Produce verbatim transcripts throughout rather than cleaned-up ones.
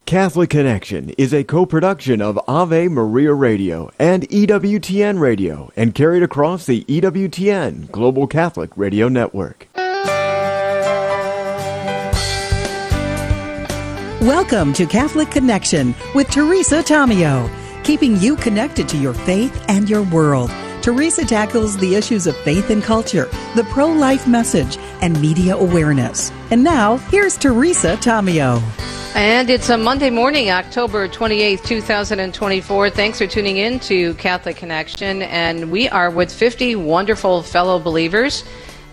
Catholic Connection is a co-production of Ave Maria Radio and E W T N Radio and carried across the E W T N Global Catholic Radio Network. Welcome to Catholic Connection with Teresa Tomeo, keeping you connected to your faith and your world. Teresa tackles the issues of faith and culture, the pro-life message, and media awareness. And now, here's Teresa Tomeo. And it's a Monday morning, October twenty-eighth, twenty twenty-four. Thanks for tuning in to Catholic Connection. And we are with fifty wonderful fellow believers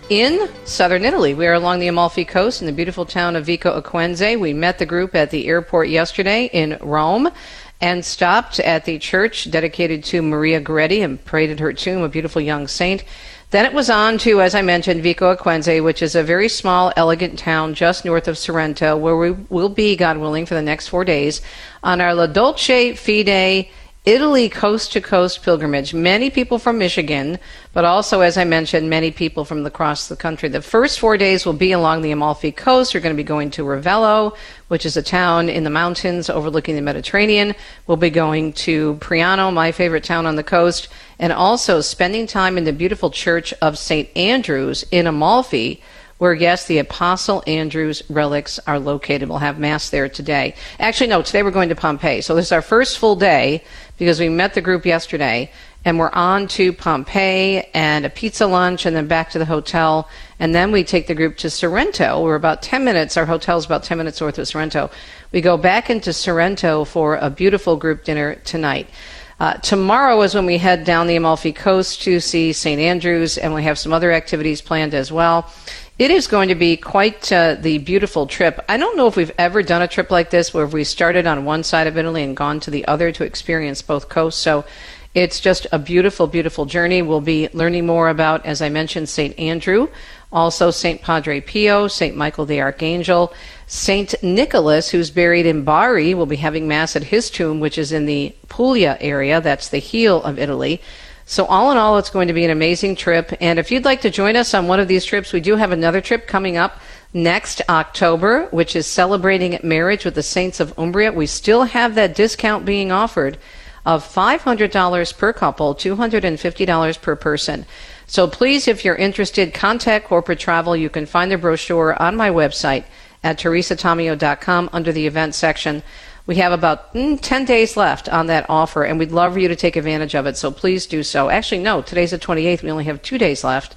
in southern Italy. We are along the Amalfi Coast in the beautiful town of Vico Equense. We met the group at the airport yesterday in Rome and stopped at the church dedicated to Maria Goretti and prayed at her tomb, a beautiful young saint. Then it was on to, as I mentioned, Vico Equense, which is a very small, elegant town just north of Sorrento, where we will be, God willing, for the next four days on our La Dolce Fede Italy coast-to-coast pilgrimage. Many people from Michigan, but also, as I mentioned, many people from across the country. The first four days will be along the Amalfi Coast. You're going to be going to Ravello, which is a town in the mountains overlooking the Mediterranean. We'll be going to Priano, my favorite town on the coast, and also spending time in the beautiful church of Saint Andrew's in Amalfi, where, yes, the Apostle Andrew's relics are located. We'll have Mass there today. Actually, no, today we're going to Pompeii. So this is our first full day because we met the group yesterday, and we're on to Pompeii and a pizza lunch and then back to the hotel. And then we take the group to Sorrento. We're about ten minutes. Our hotel's about ten minutes north of Sorrento. We go back into Sorrento for a beautiful group dinner tonight. Uh, tomorrow is when we head down the Amalfi Coast to see Saint Andrew's, and we have some other activities planned as well. It is going to be quite uh, the beautiful trip. I don't know if we've ever done a trip like this where we started on one side of Italy and gone to the other to experience both coasts. So it's just a beautiful, beautiful journey. We'll be learning more about, as I mentioned, Saint Andrew, also Saint Padre Pio, Saint Michael the Archangel, Saint Nicholas, who's buried in Bari. We'll be having Mass at his tomb, which is in the Puglia area. That's the heel of Italy. So all in all, it's going to be an amazing trip. And if you'd like to join us on one of these trips, we do have another trip coming up next October, which is celebrating marriage with the Saints of Umbria. We still have that discount being offered of five hundred dollars per couple, two hundred fifty dollars per person. So please, if you're interested, contact Corporate Travel. You can find the brochure on my website at teresa tomeo dot com under the events section. We have about mm, ten days left on that offer, and we'd love for you to take advantage of it, so please do so. Actually, no, today's the twenty-eighth. We only have two days left.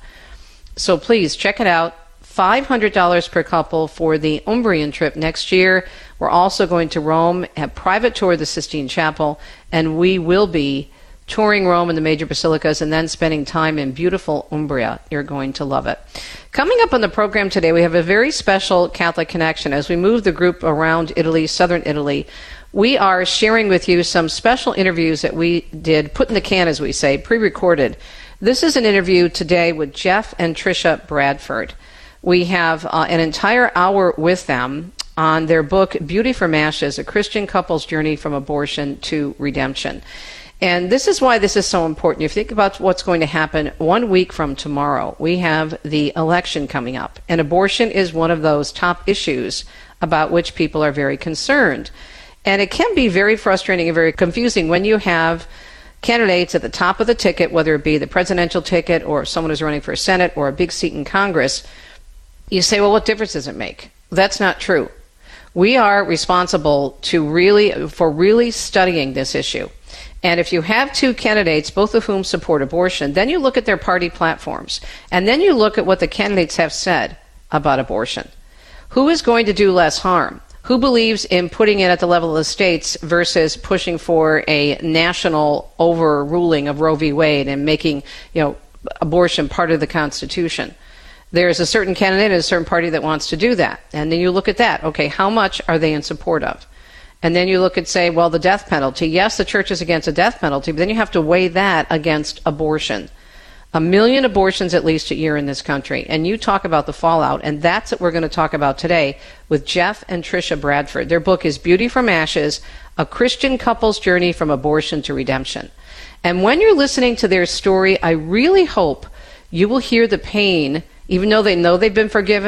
So please check it out. five hundred dollars per couple for the Umbrian trip next year. We're also going to Rome, have private tour of the Sistine Chapel, and we will be touring Rome and the major basilicas and then spending time in beautiful Umbria. You're going to love it. Coming up on the program today, we have a very special Catholic Connection. As we move the group around Italy, southern Italy, we are sharing with you some special interviews that we did, put in the can, as we say, pre-recorded. This is an interview today with Jeff and Tricia Bradford. We have uh, an entire hour with them on their book, Beauty from Ashes, A Christian Couple's Journey from Abortion to Redemption. And this is why this is so important. If you think about what's going to happen one week from tomorrow, we have the election coming up. And abortion is one of those top issues about which people are very concerned. And it can be very frustrating and very confusing when you have candidates at the top of the ticket, whether it be the presidential ticket or someone who's running for Senate or a big seat in Congress. You say, well, what difference does it make? That's not true. We are responsible to really, for really studying this issue. And if you have two candidates, both of whom support abortion, then you look at their party platforms. And then you look at what the candidates have said about abortion. Who is going to do less harm? Who believes in putting it at the level of the states versus pushing for a national overruling of Roe v. Wade and making, you know, abortion part of the Constitution? There's a certain candidate and a certain party that wants to do that. And then you look at that. Okay, how much are they in support of? And then you look and say, well, the death penalty. Yes, the church is against a death penalty, but then you have to weigh that against abortion. A million abortions at least a year in this country. And you talk about the fallout, and that's what we're going to talk about today with Jeff and Tricia Bradford. Their book is Beauty from Ashes, A Christian Couple's Journey from Abortion to Redemption. And when you're listening to their story, I really hope you will hear the pain, even though they know they've been forgiven,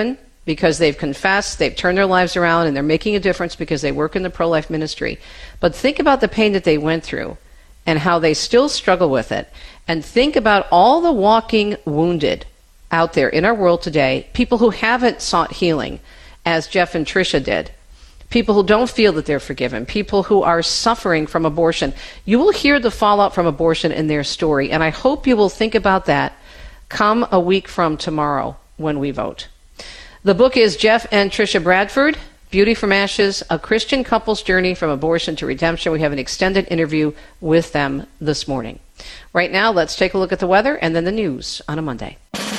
because they've confessed, they've turned their lives around, and they're making a difference because they work in the pro-life ministry. But think about the pain that they went through and how they still struggle with it. And think about all the walking wounded out there in our world today, people who haven't sought healing, as Jeff and Tricia did, people who don't feel that they're forgiven, people who are suffering from abortion. You will hear the fallout from abortion in their story, and I hope you will think about that come a week from tomorrow when we vote. The book is Jeff and Tricia Bradford, Beauty from Ashes, A Christian Couple's Journey from Abortion to Redemption. We have an extended interview with them this morning. Right now, let's take a look at the weather and then the news on a Monday.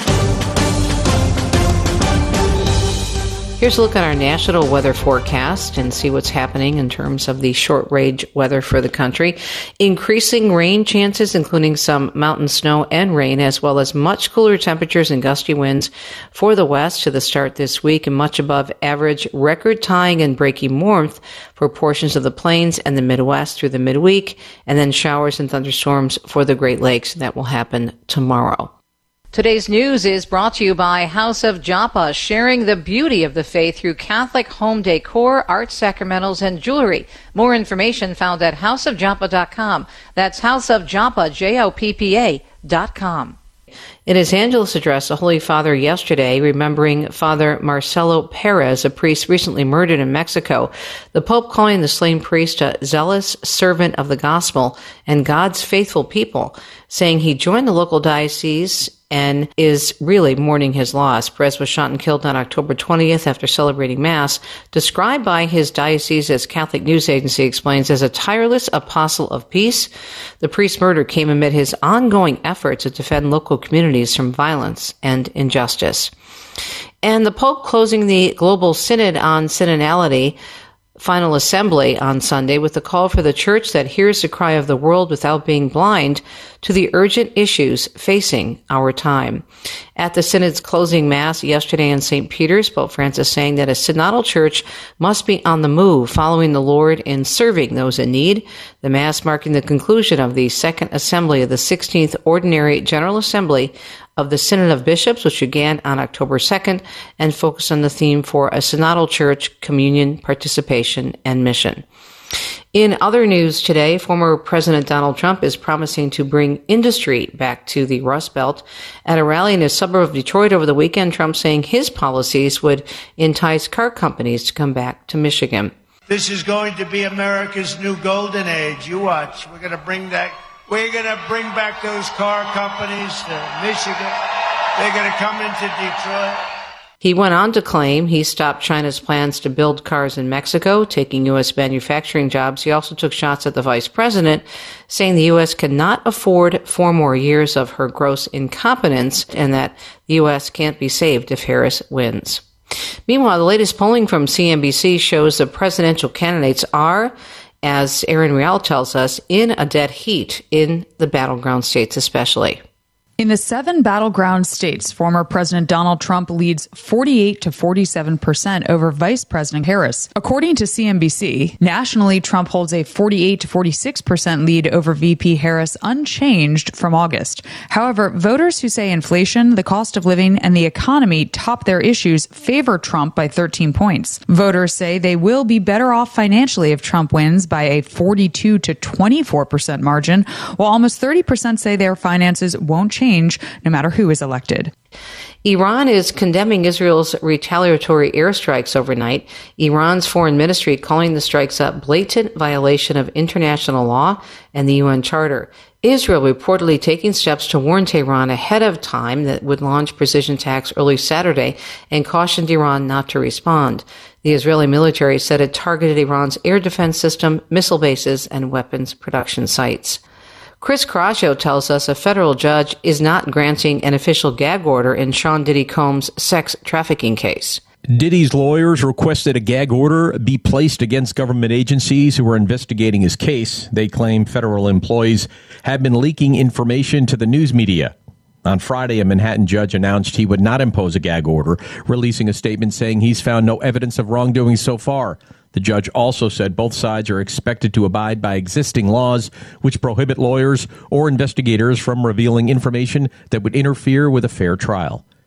Here's a look at our national weather forecast and see what's happening in terms of the short-range weather for the country. Increasing rain chances, including some mountain snow and rain, as well as much cooler temperatures and gusty winds for the west to the start this week, and much above average record-tying and breaking warmth for portions of the plains and the Midwest through the midweek, and then showers and thunderstorms for the Great Lakes. That will happen tomorrow. Today's news is brought to you by House of Joppa, sharing the beauty of the faith through Catholic home decor, art sacramentals, and jewelry. More information found at house of joppa dot com. That's House of Joppa, J O P P A dot com. In his Angelus address, the Holy Father yesterday, remembering Father Marcelo Perez, a priest recently murdered in Mexico, the Pope calling the slain priest a zealous servant of the gospel and God's faithful people, saying he joined the local diocese and is really mourning his loss. Perez was shot and killed on October twentieth after celebrating Mass, described by his diocese, as Catholic News Agency explains, as a tireless apostle of peace. The priest's murder came amid his ongoing efforts to defend local communities from violence and injustice. And the Pope closing the Global Synod on Synodality Final Assembly on Sunday with a call for the Church that hears the cry of the world without being blind to the urgent issues facing our time. At the Synod's closing Mass yesterday in Saint Peter's, Pope Francis saying that a synodal church must be on the move, following the Lord in serving those in need. The Mass marking the conclusion of the Second Assembly of the sixteenth Ordinary General Assembly of the Synod of Bishops, which began on October second and focused on the theme for a synodal church, communion, participation, and mission. In other news today, former President Donald Trump is promising to bring industry back to the Rust Belt. At a rally in a suburb of Detroit over the weekend, Trump saying his policies would entice car companies to come back to Michigan. This is going to be America's new golden age. You watch. We're going to bring that. We're going to bring back those car companies to Michigan. They're going to come into Detroit. He went on to claim he stopped China's plans to build cars in Mexico, taking U S manufacturing jobs. He also took shots at the vice president, saying the U S cannot afford four more years of her gross incompetence and that the U S can't be saved if Harris wins. Meanwhile, the latest polling from C N B C shows the presidential candidates are, as Aaron Real tells us, in a dead heat in the battleground states especially. In the seven battleground states, former President Donald Trump leads forty-eight to forty-seven percent over Vice President Harris. According to C N B C, nationally, Trump holds a forty-eight to forty-six percent lead over V P Harris, unchanged from August. However, voters who say inflation, the cost of living, and the economy top their issues favor Trump by thirteen points. Voters say they will be better off financially if Trump wins by a forty-two to twenty-four percent margin, while almost thirty percent say their finances won't change change no matter who is elected. Iran is condemning Israel's retaliatory airstrikes overnight. Iran's foreign ministry calling the strikes a blatant violation of international law and the U N Charter. Israel reportedly taking steps to warn Tehran ahead of time that would launch precision attacks early Saturday and cautioned Iran not to respond. The Israeli military said it targeted Iran's air defense system, missile bases, and weapons production sites. Chris Caraccio tells us a federal judge is not granting an official gag order in Sean Diddy Combs' sex trafficking case. Diddy's lawyers requested a gag order be placed against government agencies who are investigating his case. They claim federal employees have been leaking information to the news media. On Friday, a Manhattan judge announced he would not impose a gag order, releasing a statement saying he's found no evidence of wrongdoing so far. The judge also said both sides are expected to abide by existing laws which prohibit lawyers or investigators from revealing information that would interfere with a fair trial.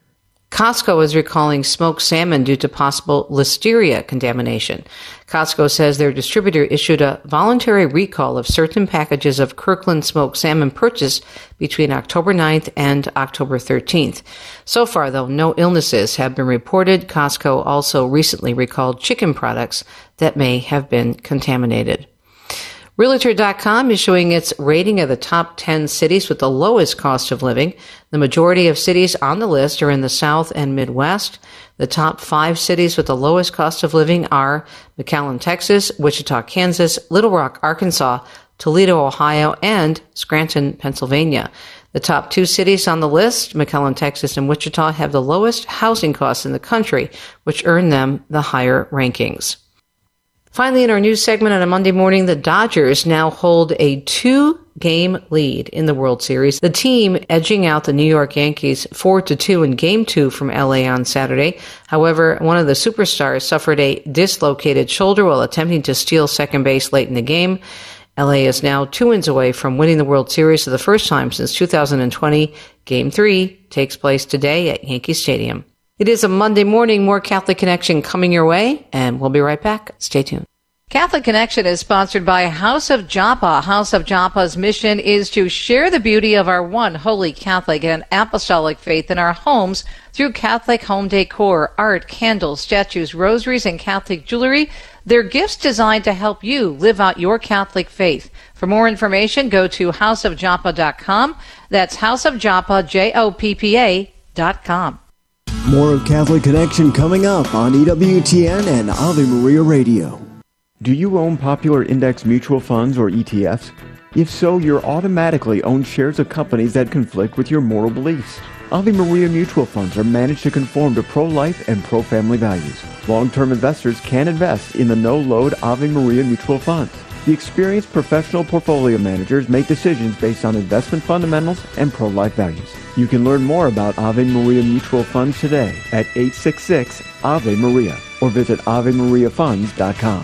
Costco is recalling smoked salmon due to possible listeria contamination. Costco says their distributor issued a voluntary recall of certain packages of Kirkland smoked salmon purchased between October ninth and October thirteenth. So far, though, no illnesses have been reported. Costco also recently recalled chicken products that may have been contaminated. Realtor dot com is showing its rating of the top ten cities with the lowest cost of living. The majority of cities on the list are in the South and Midwest. The top five cities with the lowest cost of living are McAllen, Texas, Wichita, Kansas, Little Rock, Arkansas, Toledo, Ohio, and Scranton, Pennsylvania. The top two cities on the list, McAllen, Texas, and Wichita, have the lowest housing costs in the country, which earn them the higher rankings. Finally, in our news segment on a Monday morning, the Dodgers now hold a two-game lead in the World Series. The team edging out the New York Yankees four to two in Game two from L A on Saturday. However, one of the superstars suffered a dislocated shoulder while attempting to steal second base late in the game. L A is now two wins away from winning the World Series for the first time since two thousand twenty. Game three takes place today at Yankee Stadium. It is a Monday morning, more Catholic Connection coming your way, and we'll be right back. Stay tuned. Catholic Connection is sponsored by House of Joppa. House of Joppa's mission is to share the beauty of our one holy Catholic and apostolic faith in our homes through Catholic home decor, art, candles, statues, rosaries, and Catholic jewelry. They're gifts designed to help you live out your Catholic faith. For more information, go to house of joppa dot com. That's House of Joppa, J O P P A dot com. More of Catholic Connection coming up on E W T N and Ave Maria Radio. Do you own popular index mutual funds or E T Fs? If so, you're automatically own shares of companies that conflict with your moral beliefs. Ave Maria mutual funds are managed to conform to pro-life and pro-family values. Long-term investors can invest in the no-load Ave Maria mutual funds. The experienced professional portfolio managers make decisions based on investment fundamentals and pro-life values. You can learn more about Ave Maria mutual funds today at eight six six Ave Maria or visit ave maria funds dot com.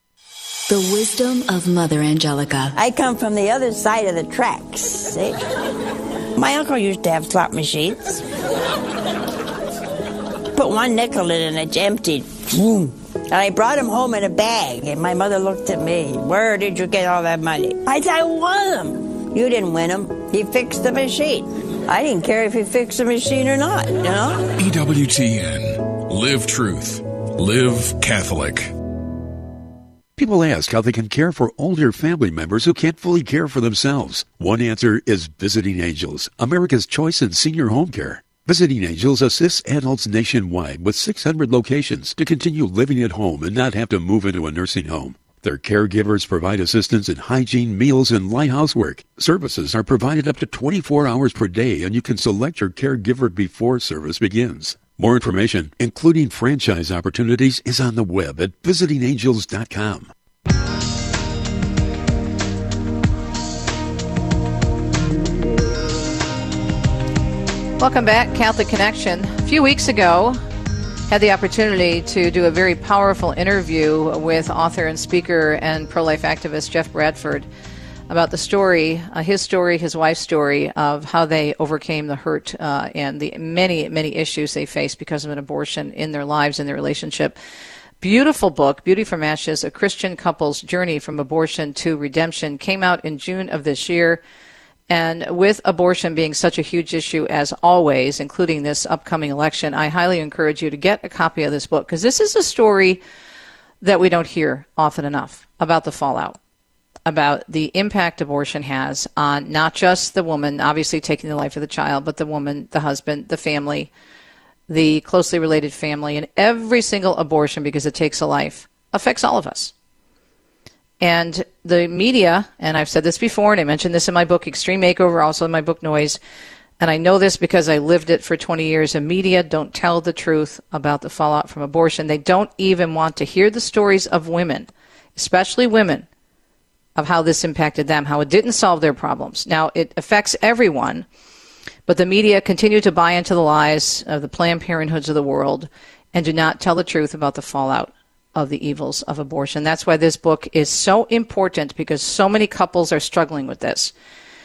The wisdom of Mother Angelica. I come from the other side of the tracks, see? My uncle used to have slot machines. Put one nickel in and it's emptied. And I brought him home in a bag, and my mother looked at me. Where did you get all that money? I said, I won them. You didn't win them. He fixed the machine. I didn't care if he fixed the machine or not, you know? E W T N. Live truth. Live Catholic. People ask how they can care for older family members who can't fully care for themselves. One answer is Visiting Angels, America's choice in senior home care. Visiting Angels assists adults nationwide with six hundred locations to continue living at home and not have to move into a nursing home. Their caregivers provide assistance in hygiene, meals, and light housework. Services are provided up to twenty-four hours per day, and you can select your caregiver before service begins. More information, including franchise opportunities, is on the web at visiting angels dot com. Welcome back, Catholic Connection. A few weeks ago, had the opportunity to do a very powerful interview with author and speaker and pro-life activist Jeff Bradford about the story, uh, his story, his wife's story of how they overcame the hurt uh, and the many, many issues they faced because of an abortion in their lives and their relationship. Beautiful book, Beauty from Ashes, A Christian Couple's Journey from Abortion to Redemption, came out in June of this year. And with abortion being such a huge issue as always, including this upcoming election, I highly encourage you to get a copy of this book, because this is a story that we don't hear often enough about the fallout, about the impact abortion has on not just the woman, obviously taking the life of the child, but the woman, the husband, the family, the closely related family, and every single abortion, because it takes a life, affects all of us. And the media, and I've said this before, and I mentioned this in my book, Extreme Makeover, also in my book, Noise, and I know this because I lived it for twenty years. The media don't tell the truth about the fallout from abortion. They don't even want to hear the stories of women, especially women, of how this impacted them, how it didn't solve their problems. Now, it affects everyone, but the media continue to buy into the lies of the Planned Parenthoods of the world and do not tell the truth about the fallout of the evils of abortion. That's why this book is so important, because so many couples are struggling with this.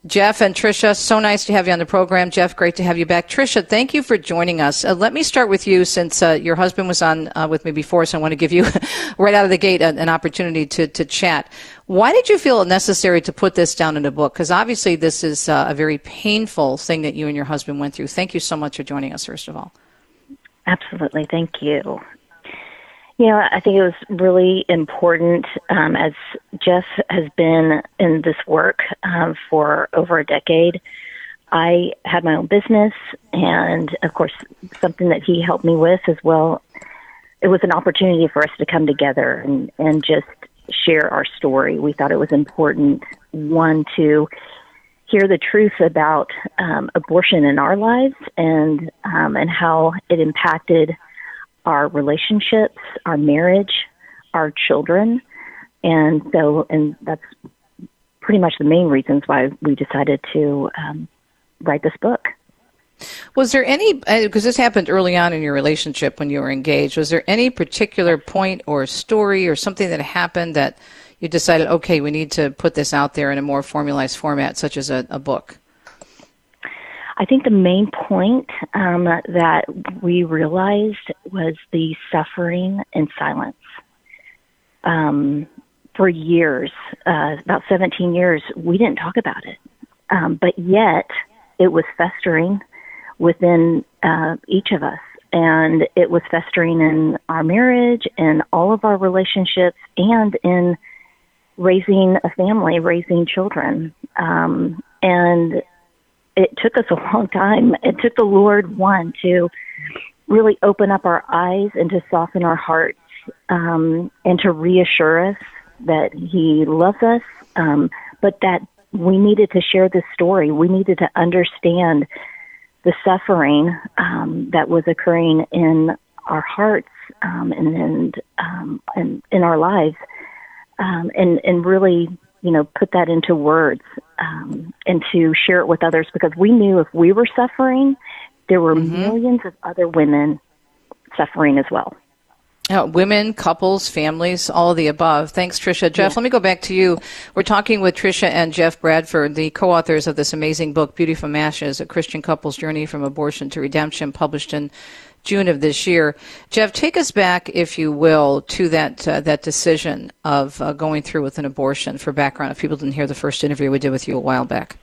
Jeff and Tricia, so nice to have you on the program. Jeff, great to have you back. Tricia, thank you for joining us. Uh, let me start with you since uh, your husband was on uh, with me before, so I want to give you right out of the gate an, an opportunity to, to chat. Why did you feel it necessary to put this down in a book? Because obviously this is uh, a very painful thing that you and your husband went through. Thank you so much for joining us, first of all. Absolutely. Thank you. You know, I think it was really important, um, as Jeff has been in this work um, for over a decade. I had my own business, and of course, something that he helped me with as well. It was an opportunity for us to come together and, and just share our story. We thought it was important, one, to hear the truth about um, abortion in our lives and um, and how it impacted our relationships, our marriage, our children. And so, and that's pretty much the main reasons why we decided to um, write this book. Was there any, because this happened early on in your relationship when you were engaged, was there any particular point or story or something that happened that you decided, okay, we need to put this out there in a more formalized format, such as a, a book? I think the main point um, that we realized was the suffering in silence. Um, for years, uh, about seventeen years, we didn't talk about it. Um, but yet, it was festering within uh, each of us. And it was festering in our marriage and all of our relationships and in raising a family, raising children. Um, and it took us a long time. It took the Lord, one, to really open up our eyes and to soften our hearts um, and to reassure us that He loves us, um, but that we needed to share this story. We needed to understand the suffering um, that was occurring in our hearts um, and, and, um, and in our lives, um, and, and really, you know, put that into words um, and to share it with others, because we knew if we were suffering, there were mm-hmm. millions of other women suffering as well. Uh, women, couples, families, all of the above. Thanks, Tricia. Jeff, yeah. Let me go back to you. We're talking with Tricia and Jeff Bradford, the co-authors of this amazing book, Beauty from Ashes, A Christian Couple's Journey from Abortion to Redemption, published in June of this year. Jeff, take us back, if you will, to that uh, that decision of uh, going through with an abortion, for background, if people didn't hear the first interview we did with you a while back.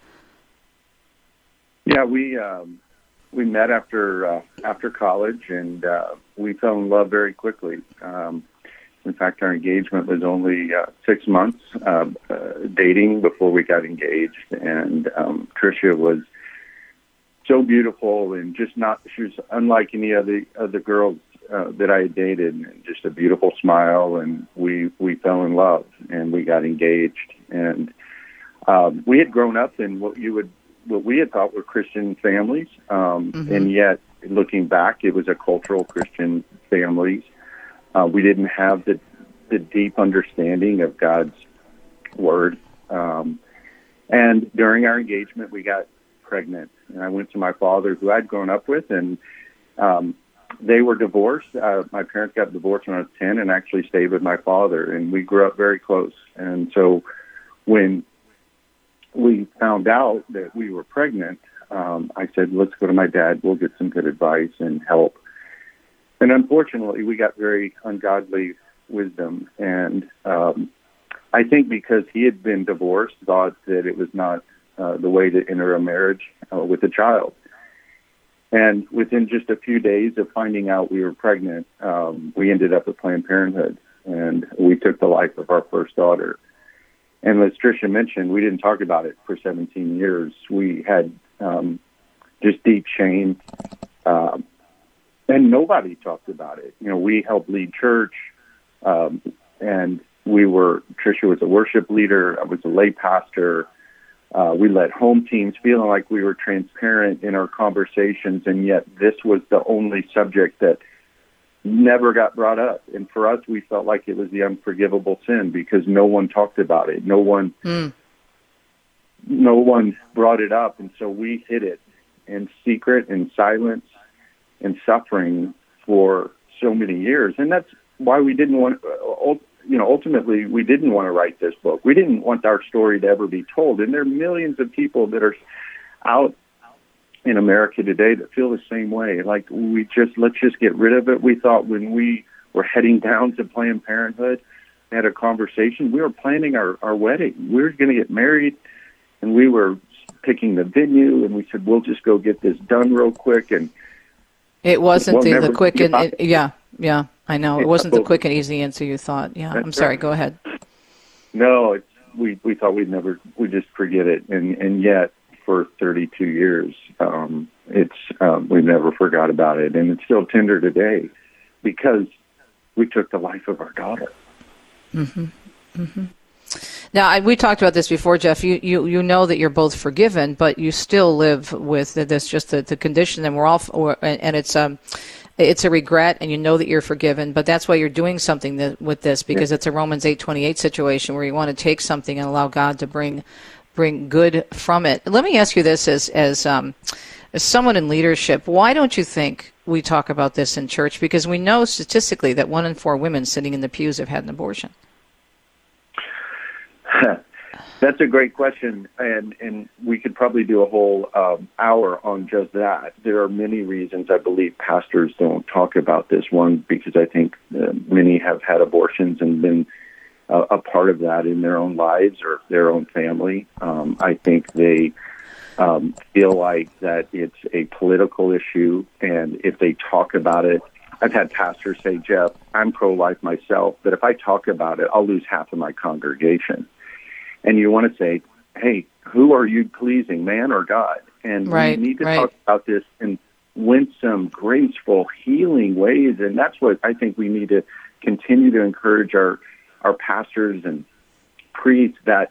Yeah, we um, we met after uh, after college, and uh, we fell in love very quickly. Um, in fact, our engagement was only uh, six months uh, uh, dating before we got engaged, and um, Tricia was so beautiful and just not, she was unlike any other other girls uh, that I had dated, and just a beautiful smile, and we, we fell in love, and we got engaged. And um, we had grown up in what you would, what we had thought were Christian families, um, mm-hmm. and yet, looking back, it was a cultural Christian family. Uh, we didn't have the, the deep understanding of God's Word. Um, and during our engagement, we got pregnant. And I went to my father, who I'd grown up with, and um, they were divorced. Uh, my parents got divorced when I was ten, and actually stayed with my father, and we grew up very close. And so when we found out that we were pregnant, um, I said, let's go to my dad. We'll get some good advice and help. And unfortunately, we got very ungodly wisdom. And um, I think because he had been divorced, thought that it was not Uh, the way to enter a marriage uh, with a child. And within just a few days of finding out we were pregnant, um, we ended up at Planned Parenthood, and we took the life of our first daughter. And as Tricia mentioned, we didn't talk about it for seventeen years. We had um, just deep shame, um, and nobody talked about it. You know, we helped lead church, um, and we were, Tricia was a worship leader, I was a lay pastor. Uh, we led home teams, feeling like we were transparent in our conversations, and yet this was the only subject that never got brought up. And for us, we felt like it was the unforgivable sin because no one talked about it. No one, mm. no one brought it up, and so we hid it in secret, in silence, in suffering for so many years. And that's why we didn't want. Uh, you know, ultimately, we didn't want to write this book. We didn't want our story to ever be told. And there are millions of people that are out in America today that feel the same way. Like, we just, let's just get rid of it. We thought when we were heading down to Planned Parenthood, had a conversation, we were planning our, our wedding. We were going to get married, and we were picking the venue, and we said, we'll just go get this done real quick. And it wasn't we'll the, the quick and, it, yeah, yeah, I know. It wasn't the well, quick and easy answer you thought. Yeah, I'm sorry, right. Go ahead. No, it's, we, we thought we'd never, we'd just forget it. And, and yet, for thirty-two years, um, it's um, we've never forgot about it. And it's still tender today because we took the life of our daughter. Mm-hmm. Mm-hmm. Now, I, we talked about this before, Jeff. You, you you know that you're both forgiven, but you still live with this, just the, the condition, and we're all, or, and it's um, it's a regret, and you know that you're forgiven. But that's why you're doing something that, with this, because yeah. it's a Romans eight twenty-eight situation where you want to take something and allow God to bring bring good from it. Let me ask you this, as as um, as someone in leadership, why don't you think we talk about this in church? Because we know statistically that one in four women sitting in the pews have had an abortion. That's a great question, and, and we could probably do a whole um, hour on just that. There are many reasons I believe pastors don't talk about this. One, because I think uh, many have had abortions and been uh, a part of that in their own lives or their own family. Um, I think they um, feel like that it's a political issue, and if they talk about it, I've had pastors say, Jeff, I'm pro-life myself, but if I talk about it, I'll lose half of my congregation. And you want to say, hey, who are you pleasing, man or God? And right, we need to right. talk about this in winsome, graceful, healing ways. And that's what I think we need to continue to encourage our, our pastors and priests, that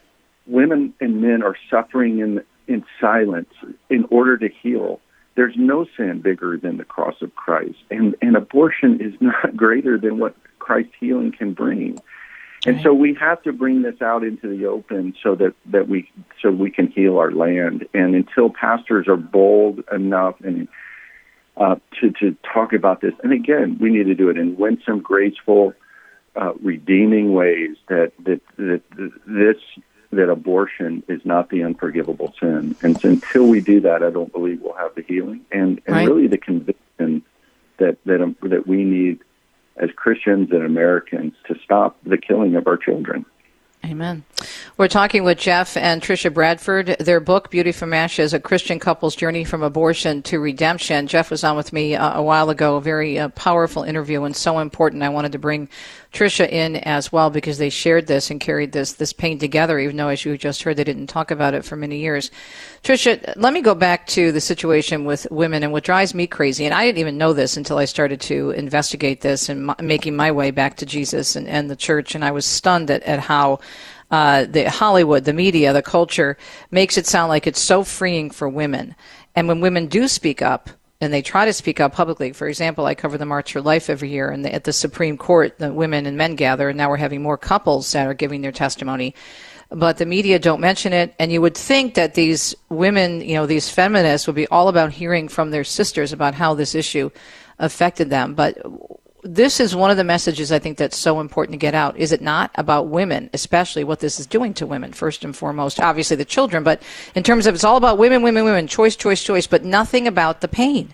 women and men are suffering in in silence in order to heal. There's no sin bigger than the cross of Christ. And, and abortion is not greater than what Christ's healing can bring. And so we have to bring this out into the open so that, that we so we can heal our land. And until pastors are bold enough and uh, to to talk about this, and again, we need to do it in winsome, graceful, uh, redeeming ways. That that that this that abortion is not the unforgivable sin. And so until we do that, I don't believe we'll have the healing and, and right. really the conviction that that um, that we need as Christians and Americans to stop the killing of our children. Amen. We're talking with Jeff and Tricia Bradford. Their book, Beauty from Ashes, A Christian Couple's Journey from Abortion to Redemption. Jeff was on with me uh, a while ago, a very uh, powerful interview and so important. I wanted to bring Tricia in as well because they shared this and carried this this pain together, even though, as you just heard, they didn't talk about it for many years. Tricia, let me go back to the situation with women and what drives me crazy, and I didn't even know this until I started to investigate this and m- making my way back to Jesus and, and the church, and I was stunned at, at how uh, the Hollywood, the media, the culture makes it sound like it's so freeing for women. And when women do speak up, and they try to speak up publicly. For example, I cover the March for Life every year, and the, at the Supreme Court, the women and men gather, and now we're having more couples that are giving their testimony. But the media don't mention it, and you would think that these women, you know, these feminists would be all about hearing from their sisters about how this issue affected them. But this is one of the messages I think that's so important to get out. Is it not about women, especially what this is doing to women, first and foremost, obviously the children, but in terms of it's all about women, women, women, choice, choice, choice, but nothing about the pain.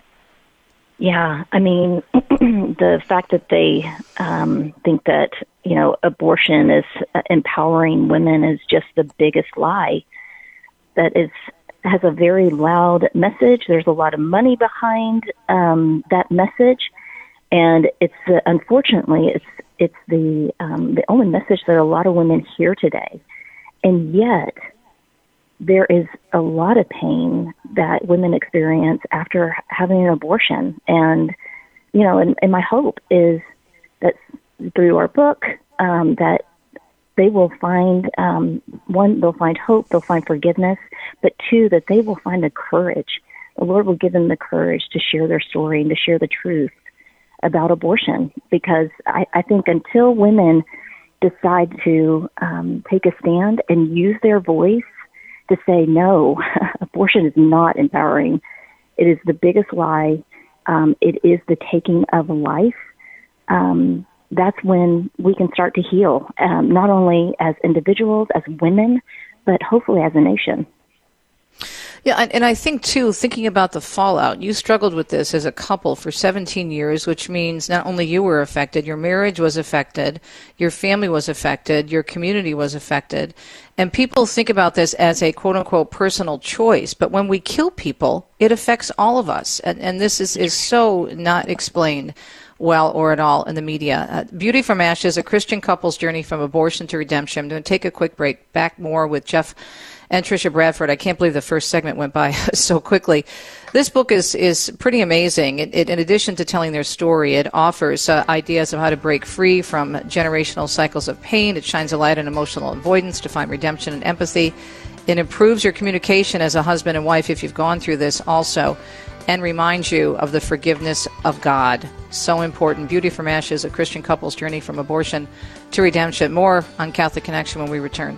Yeah, I mean, the fact that they um, think that, you know, abortion is uh, empowering women is just the biggest lie. That is has a very loud message. There's a lot of money behind um, that message. And it's uh, unfortunately, it's it's the um, the only message that a lot of women hear today, and yet there is a lot of pain that women experience after having an abortion. And you know, and, and my hope is that through our book, um, that they will find um, one, they'll find hope, they'll find forgiveness, but two, that they will find the courage. The Lord will give them the courage to share their story and to share the truth about abortion, because I, I think until women decide to um, take a stand and use their voice to say, no, abortion is not empowering. It is the biggest lie. Um, it is the taking of life. Um, that's when we can start to heal, um, not only as individuals, as women, but hopefully as a nation. Yeah, and, and I think, too, thinking about the fallout, you struggled with this as a couple for seventeen years, which means not only you were affected, your marriage was affected, your family was affected, your community was affected. And people think about this as a quote-unquote personal choice, but when we kill people, it affects all of us. And, and this is, is so not explained well or at all in the media. Uh, Beauty from Ashes, a Christian couple's journey from abortion to redemption. I'm going to take a quick break. Back more with Jeff and Tricia Bradford. I can't believe the first segment went by so quickly. This book is, is pretty amazing. It, it, in addition to telling their story, it offers uh, ideas of how to break free from generational cycles of pain. It shines a light on emotional avoidance to find redemption and empathy. It improves your communication as a husband and wife if you've gone through this also, and reminds you of the forgiveness of God. So important. Beauty from Ashes, a Christian couple's journey from abortion to redemption. More on Catholic Connection when we return.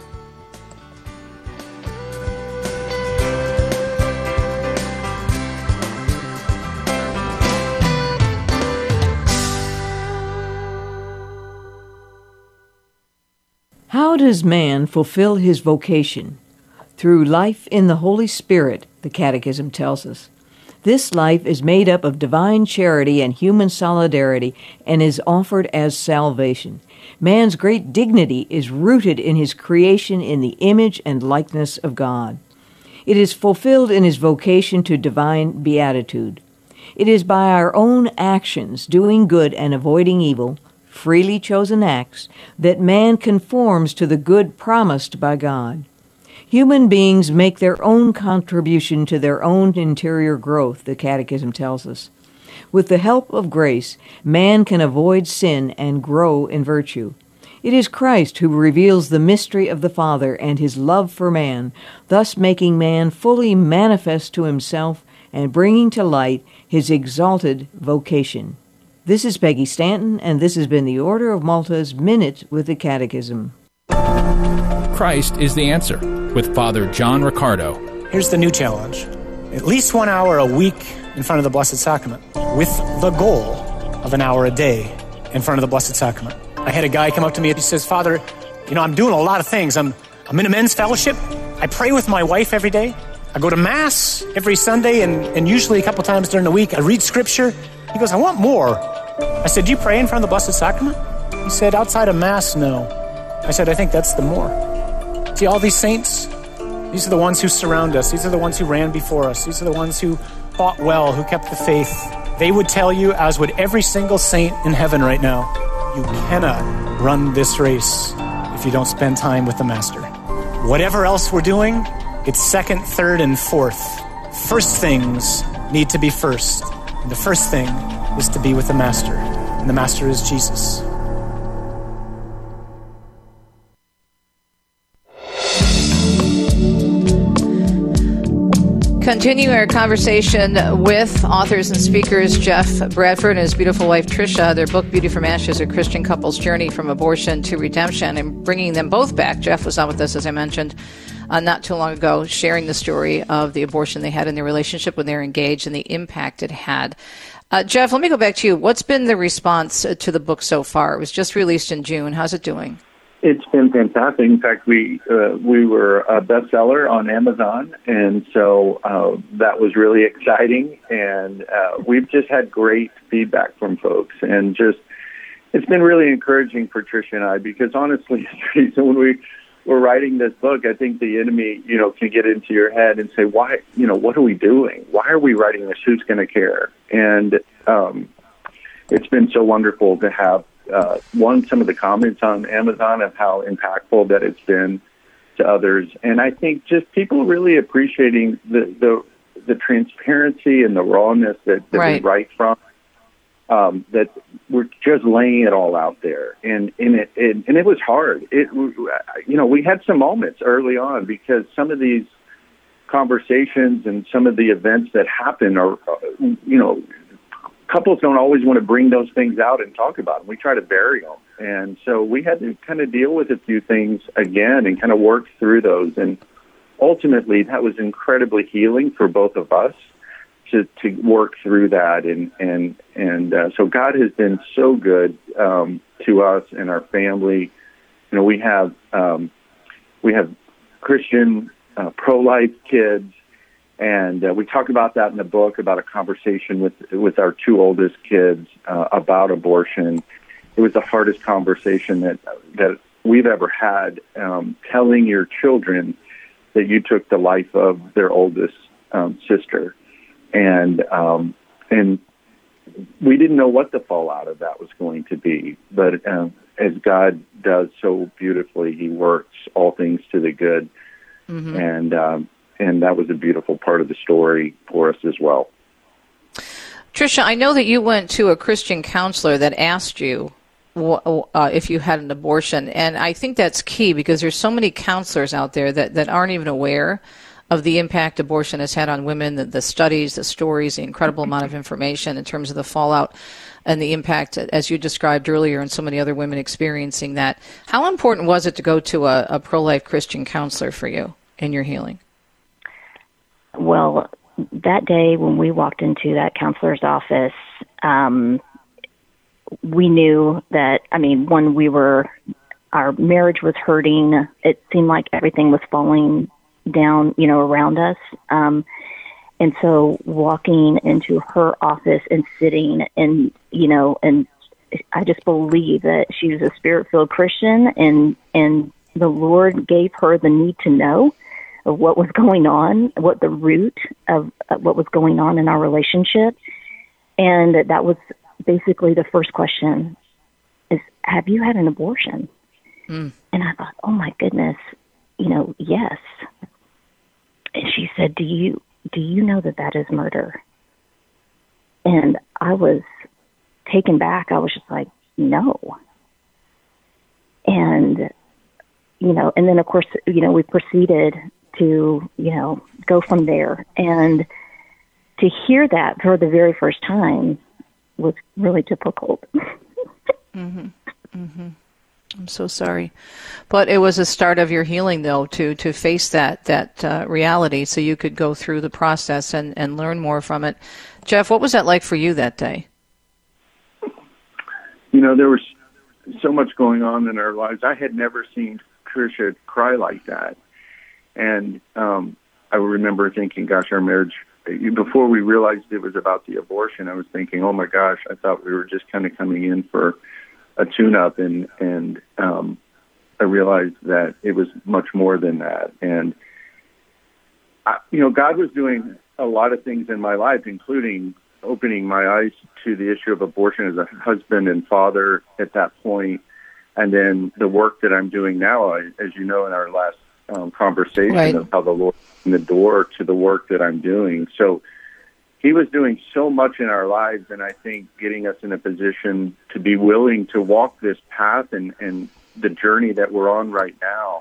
How does man fulfill his vocation? Through life in the Holy Spirit, the Catechism tells us. This life is made up of divine charity and human solidarity and is offered as salvation. Man's great dignity is rooted in his creation in the image and likeness of God. It is fulfilled in his vocation to divine beatitude. It is by our own actions, doing good and avoiding evil, freely chosen acts, that man conforms to the good promised by God. Human beings make their own contribution to their own interior growth, the Catechism tells us. With the help of grace, man can avoid sin and grow in virtue. It is Christ who reveals the mystery of the Father and his love for man, thus making man fully manifest to himself and bringing to light his exalted vocation. This is Peggy Stanton, and this has been the Order of Malta's Minute with the Catechism. Christ is the answer, with Father John Riccardo. Here's the new challenge. At least one hour a week in front of the Blessed Sacrament, with the goal of an hour a day in front of the Blessed Sacrament. I had a guy come up to me and he says, Father, you know, I'm doing a lot of things. I'm, I'm in a men's fellowship. I pray with my wife every day. I go to Mass every Sunday, and, and usually a couple times during the week. I read Scripture. He goes, I want more. I said, do you pray in front of the Blessed Sacrament? He said, outside of Mass, no. I said, I think that's the more. See, all these saints, these are the ones who surround us. These are the ones who ran before us. These are the ones who fought well, who kept the faith. They would tell you, as would every single saint in heaven right now, you cannot run this race if you don't spend time with the Master. Whatever else we're doing, it's second, third, and fourth. First things need to be first. And the first thing is to be with the Master. And the Master is Jesus. Continue our conversation with authors and speakers Jeff Bradford and his beautiful wife Tricia. Their book, Beauty from Ashes, a Christian couple's journey from abortion to redemption, and bringing them both back. Jeff was on with us, as I mentioned, uh, not too long ago, sharing the story of the abortion they had in their relationship when they were engaged and the impact it had. Uh, Jeff, let me go back to you. What's been the response to the book so far? It was just released in June. How's it doing? It's been fantastic. In fact, we uh, we were a bestseller on Amazon, and so uh, that was really exciting. And uh, we've just had great feedback from folks, and just it's been really encouraging for Tricia and I, because honestly, when we were writing this book, I think the enemy, you know, can get into your head and say, why, you know, what are we doing? Why are we writing this? Who's going to care? And um, it's been so wonderful to have Uh, one, some of the comments on Amazon of how impactful that it's been to others. And I think just people really appreciating the the, the transparency and the rawness that, that right. we write from, um, that we're just laying it all out there. And, and, it, it, and it was hard. It, you know, we had some moments early on, because some of these conversations and some of the events that happen are, you know, couples don't always want to bring those things out and talk about them. We try to bury them. And so we had to kind of deal with a few things again and kind of work through those. And ultimately, that was incredibly healing for both of us to, to work through that. And, and, and uh, so God has been so good. Um, to us and our family. You know, we have um, we have Christian uh, pro-life kids, and uh, we talk about that in the book, about a conversation with with our two oldest kids uh, about abortion. It was the hardest conversation that that we've ever had, um, telling your children that you took the life of their oldest um, sister. And um, and we didn't know what the fallout of that was going to be. But um, as God does so beautifully, he works all things to the good. Mm-hmm. And um, and that was a beautiful part of the story for us as well. Tricia, I know that you went to a Christian counselor that asked you Uh, if you had an abortion. And I think that's key, because there's so many counselors out there that, that aren't even aware of the impact abortion has had on women, the, the studies, the stories, the incredible amount of information in terms of the fallout and the impact, as you described earlier, and so many other women experiencing that. How important was it to go to a, a pro-life Christian counselor for you in your healing? Well, that day when we walked into that counselor's office, um, we knew that, I mean, when we were, our marriage was hurting, it seemed like everything was falling down, you know, around us. Um, and so walking into her office and sitting and, you know, and I just believe that she was a spirit-filled Christian, and, and the Lord gave her the need to know of what was going on, what the root of, of what was going on in our relationship. And that was basically the first question is, have you had an abortion? Mm. And I thought, oh my goodness, you know, yes. And she said, do you, do you know that that is murder? And I was taken back. I was just like, no. And, you know, and then of course, you know, we proceeded to, you know, go from there. And to hear that for the very first time was really difficult. mm-hmm. Mm-hmm. I'm so sorry. But it was a start of your healing, though, to, to face that, that uh, reality so you could go through the process and, and learn more from it. Jeff, what was that like for you that day? You know, there was so much going on in our lives. I had never seen Tricia cry like that. And um, I remember thinking, gosh, our marriage, before we realized it was about the abortion, I was thinking, oh my gosh, I thought we were just kind of coming in for a tune-up, and and um, I realized that it was much more than that. And I, you know, God was doing a lot of things in my life, including opening my eyes to the issue of abortion as a husband and father at that point, and then the work that I'm doing now, as you know, in our last um, conversation, right, of how the Lord opened the door to the work that I'm doing. So he was doing so much in our lives, and I think getting us in a position to be willing to walk this path and, and the journey that we're on right now.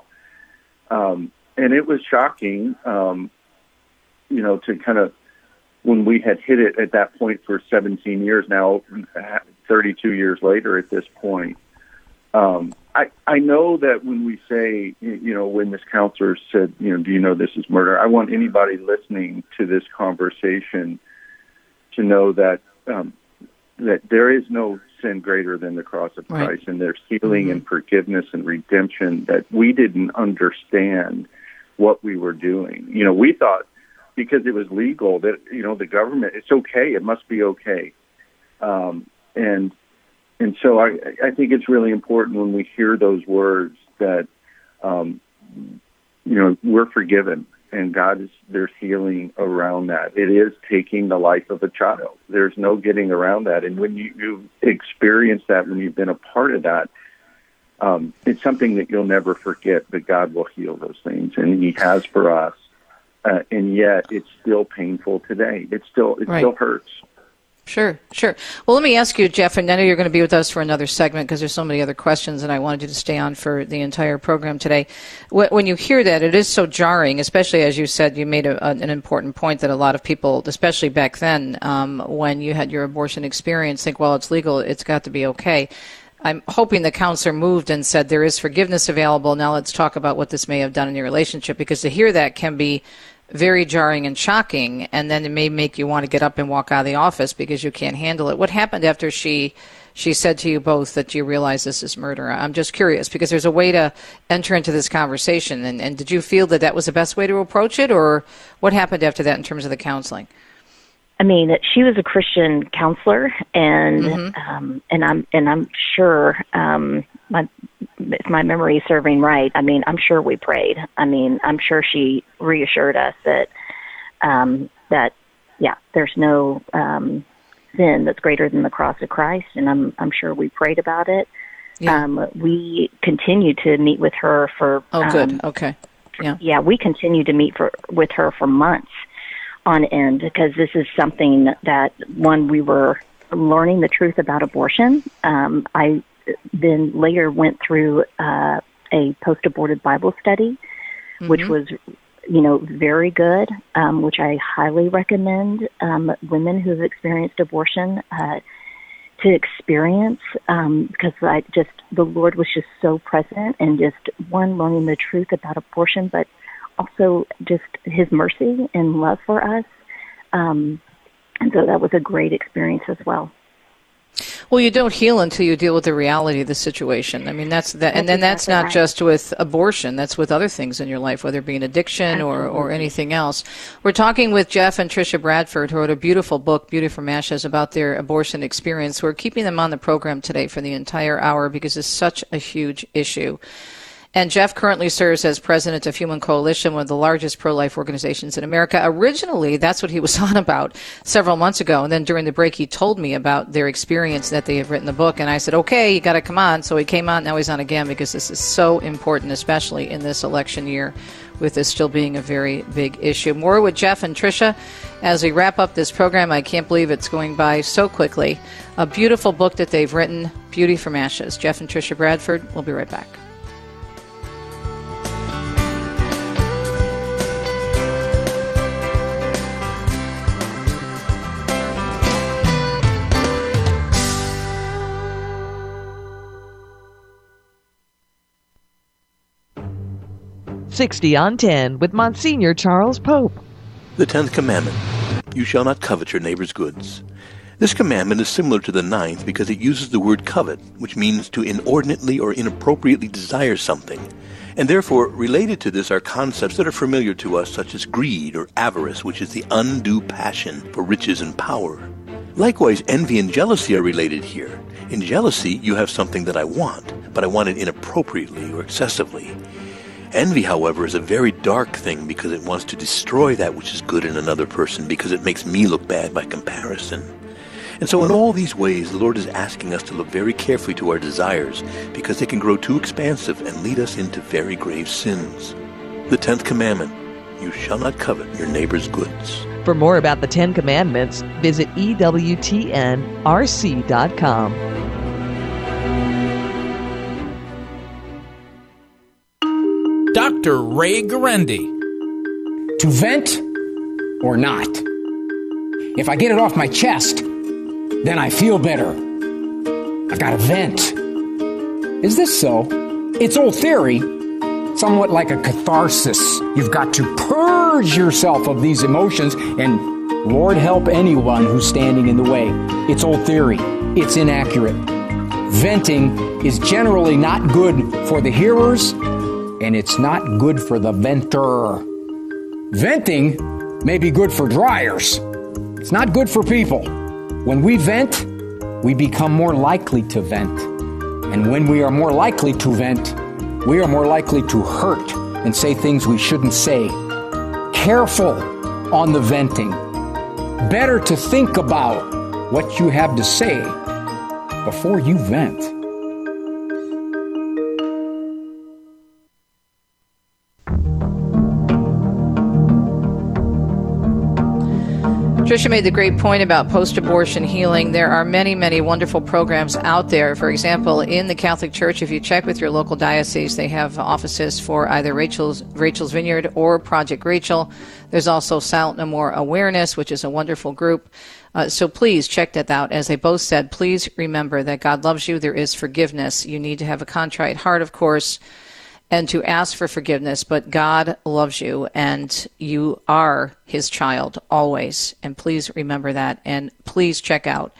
Um, and it was shocking, um, you know, to kind of, when we had hit it at that point for seventeen years now, thirty-two years later at this point. Um, I, I know that when we say, you know, when this counselor said, you know, do you know this is murder? I want anybody listening to this conversation to know that um, that there is no sin greater than the cross of Christ, right, and there's healing mm-hmm. and forgiveness and redemption, that we didn't understand what we were doing. You know, we thought because it was legal that, you know, the government, it's okay, it must be okay. Um, and and so I, I think it's really important when we hear those words that, um, you know, we're forgiven. And God is, there's healing around that. It is taking the life of a child. There's no getting around that. And when you, you experience that, when you've been a part of that, um, it's something that you'll never forget, that God will heal those things. And he has for us. Uh, and yet it's still painful today. It still, it right. still hurts. Sure, sure. Well, let me ask you, Jeff, and I know you're going to be with us for another segment because there's so many other questions, and I wanted you to stay on for the entire program today. When you hear that, it is so jarring, especially as you said, you made a, an important point that a lot of people, especially back then, um, when you had your abortion experience, think, well, it's legal, it's got to be okay. I'm hoping the counselor moved and said there is forgiveness available. Now let's talk about what this may have done in your relationship, because to hear that can be very jarring and shocking, and then it may make you want to get up and walk out of the office because you can't handle it. What happened after she she said to you both that you realize this is murder. I'm just curious because there's a way to enter into this conversation. And, and did you feel that that was the best way to approach it, or what happened after that in terms of the counseling? I mean, she was a Christian counselor, and Mm-hmm. um, and I'm and I'm sure um, my if my memory is serving right. I mean, I'm sure we prayed. I mean, I'm sure she reassured us that um, that yeah, there's no um, sin that's greater than the cross of Christ, and I'm I'm sure we prayed about it. Yeah. Um, we continued to meet with her for. Oh, good. Um, Okay. Yeah. Yeah, we continued to meet for with her for months on end, because this is something that, one, we were learning the truth about abortion. Um, I then later went through uh, a post-aborted Bible study, mm-hmm. which was, you know, very good, um, which I highly recommend um, women who have experienced abortion uh, to experience, um, because I just, the Lord was just so present, and just, one, learning the truth about abortion, but also just his mercy and love for us. Um, and so that was a great experience as well. Well, you don't heal until you deal with the reality of the situation. I mean, that's that, that's and then exactly that's not right. just with abortion. That's with other things in your life, whether it be an addiction or, or anything else. We're talking with Jeff and Tricia Bradford, who wrote a beautiful book, Beauty from Ashes, about their abortion experience. We're keeping them on the program today for the entire hour because it's such a huge issue. And Jeff currently serves as president of Human Coalition, one of the largest pro-life organizations in America. Originally, that's what he was on about several months ago. And then during the break, he told me about their experience that they had written the book. And I said, okay, you got to come on. So he came on. Now he's on again because this is so important, especially in this election year, with this still being a very big issue. More with Jeff and Tricia as we wrap up this program. I can't believe it's going by so quickly. A beautiful book that they've written, Beauty from Ashes. Jeff and Tricia Bradford. We'll be right back. sixty on ten with Monsignor Charles Pope. The tenth commandment, you shall not covet your neighbor's goods. This commandment is similar to the ninth because it uses the word covet, which means to inordinately or inappropriately desire something. And therefore, related to this are concepts that are familiar to us, such as greed or avarice, which is the undue passion for riches and power. Likewise, envy and jealousy are related here. In jealousy, you have something that I want, but I want it inappropriately or excessively. Envy, however, is a very dark thing because it wants to destroy that which is good in another person because it makes me look bad by comparison. And so in all these ways, the Lord is asking us to look very carefully to our desires because they can grow too expansive and lead us into very grave sins. The tenth commandment, you shall not covet your neighbor's goods. For more about the Ten Commandments, visit E W T N R C dot com. Doctor Ray Guarendi. To vent or not? If I get it off my chest, then I feel better. I've got to vent. Is this so? It's old theory, somewhat like a catharsis. You've got to purge yourself of these emotions, and Lord help anyone who's standing in the way. It's old theory. It's inaccurate. Venting is generally not good for the hearers, and it's not good for the venter. Venting may be good for dryers. It's not good for people. When we vent, we become more likely to vent. And when we are more likely to vent, we are more likely to hurt and say things we shouldn't say. Careful on the venting. Better to think about what you have to say before you vent. Tricia made the great point about post-abortion healing. There are many, many wonderful programs out there. For example, in the Catholic Church, if you check with your local diocese, they have offices for either Rachel's, Rachel's Vineyard or Project Rachel. There's also Silent No More Awareness, which is a wonderful group. Uh, so please check that out. As they both said, please remember that God loves you. There is forgiveness. You need to have a contrite heart, of course, and to ask for forgiveness, but God loves you, and you are his child always. And please remember that, and please check out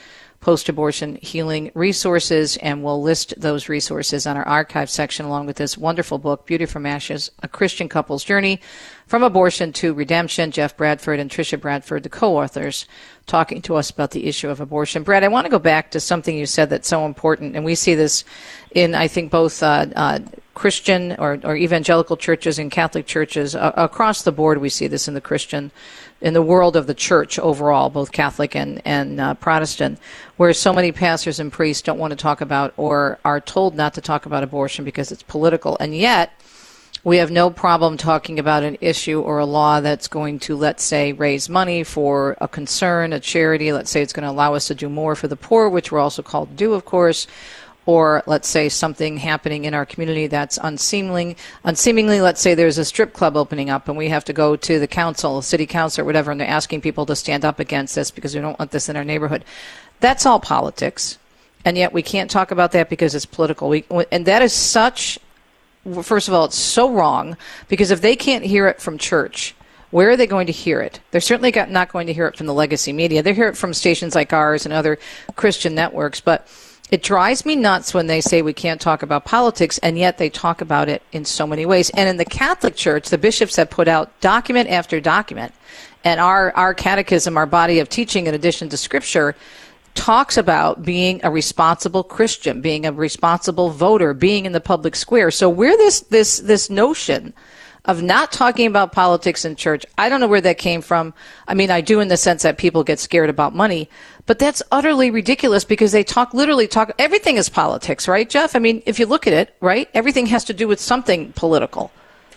post-abortion healing resources, and we'll list those resources on our archive section along with this wonderful book, Beauty from Ashes, A Christian Couple's Journey from Abortion to Redemption. Jeff Bradford and Tricia Bradford, the co-authors, talking to us about the issue of abortion. Brad, I want to go back to something you said that's so important, and we see this in, I think, both uh, uh, Christian or, or evangelical churches and Catholic churches. Uh, across the board, we see this in the Christian, in the world of the church overall, both Catholic and, and uh, Protestant, where so many pastors and priests don't want to talk about or are told not to talk about abortion because it's political. And yet, we have no problem talking about an issue or a law that's going to, let's say, raise money for a concern, a charity. Let's say it's going to allow us to do more for the poor, which we're also called to do, of course. Or let's say something happening in our community that's unseemly. Unseemingly, let's say there's a strip club opening up and we have to go to the council, city council or whatever, and they're asking people to stand up against this because we don't want this in our neighborhood. That's all politics. And yet we can't talk about that because it's political. We, and that is such, first of all, it's so wrong, because if they can't hear it from church, where are they going to hear it? They're certainly got, not going to hear it from the legacy media. They hear it from stations like ours and other Christian networks. But it drives me nuts when they say we can't talk about politics, and yet they talk about it in so many ways. And in the Catholic Church, the bishops have put out document after document. And our, our catechism, our body of teaching, in addition to Scripture, talks about being a responsible Christian, being a responsible voter, being in the public square. So where this this this notion of not talking about politics in church, I don't know where that came from. I mean, I do in the sense that people get scared about money, but that's utterly ridiculous because they talk, literally talk, everything is politics, right, Jeff? I mean, if you look at it, right, everything has to do with something political.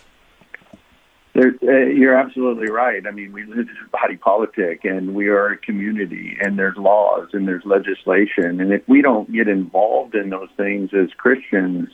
There, uh, you're absolutely right. I mean, we live in a body politic, and we are a community, and there's laws, and there's legislation. And if we don't get involved in those things as Christians,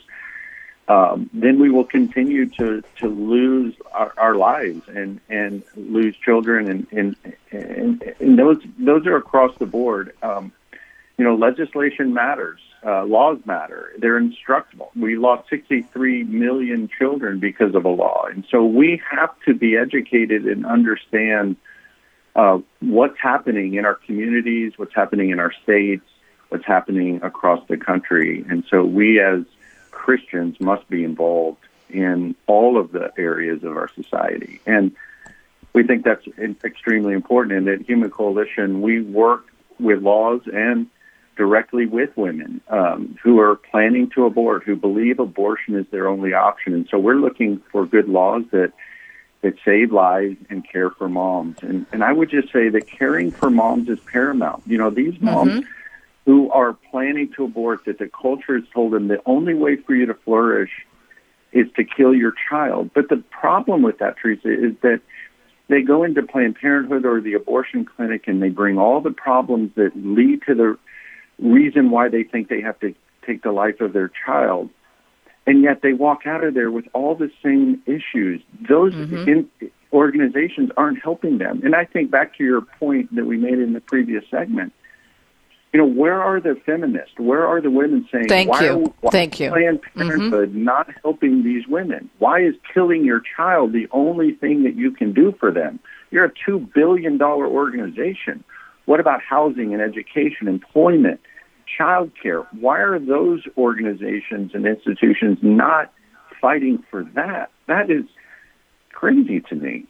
um, then we will continue to, to lose our, our lives and, and lose children. And, and, and, and those those are across the board. Um, you know, legislation matters. Uh, laws matter. They're instructional. We lost sixty-three million children because of a law. And so we have to be educated and understand uh, what's happening in our communities, what's happening in our states, what's happening across the country. And so we as Christians must be involved in all of the areas of our society. And we think that's extremely important. And at Human Coalition, we work with laws and directly with women um, who are planning to abort, who believe abortion is their only option. And so we're looking for good laws that that save lives and care for moms. And, and I would just say that caring for moms is paramount. You know, these moms mm-hmm. who are planning to abort, that the culture has told them the only way for you to flourish is to kill your child. But the problem with that, Teresa, is that they go into Planned Parenthood or the abortion clinic and they bring all the problems that lead to the reason why they think they have to take the life of their child, and yet they walk out of there with all the same issues. Those mm-hmm. in, organizations aren't helping them. And I think back to your point that we made in the previous segment, you know, where are the feminists? Where are the women saying, Thank why, you. Are, why Thank is Planned Parenthood mm-hmm. not helping these women? Why is killing your child the only thing that you can do for them? You're a two billion dollars organization. What about housing and education, employment, child care? Why are those organizations and institutions not fighting for that? That is crazy to me.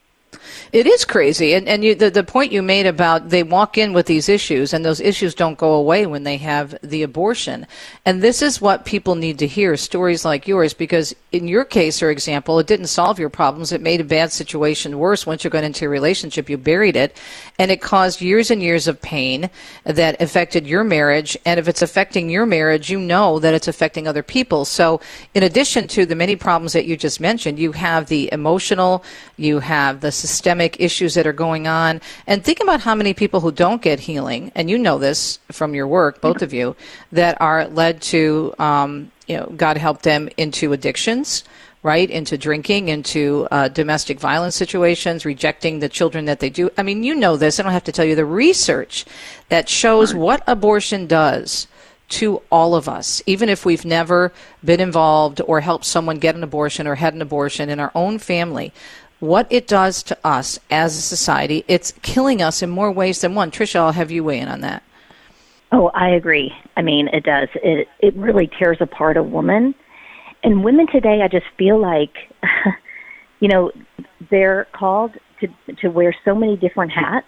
It is crazy. And, and you, the, the point you made about they walk in with these issues and those issues don't go away when they have the abortion. And this is what people need to hear, stories like yours, because in your case, for example, it didn't solve your problems. It made a bad situation worse. Once you got into a relationship, you buried it. And it caused years and years of pain that affected your marriage. And if it's affecting your marriage, you know that it's affecting other people. So in addition to the many problems that you just mentioned, you have the emotional, you have the systemic issues that are going on. And think about how many people who don't get healing, and you know this from your work, both of you, that are led to, um, you know, God help them, into addictions, right, into drinking, into uh, domestic violence situations, rejecting the children that they do. I mean, you know this. I don't have to tell you the research that shows what abortion does to all of us, even if we've never been involved or helped someone get an abortion or had an abortion in our own family. What it does to us as a society, it's killing us in more ways than one. Tricia, I'll have you weigh in on that. Oh, I agree. I mean, it does. It it really tears apart a woman. And women today, I just feel like, you know, they're called to to wear so many different hats.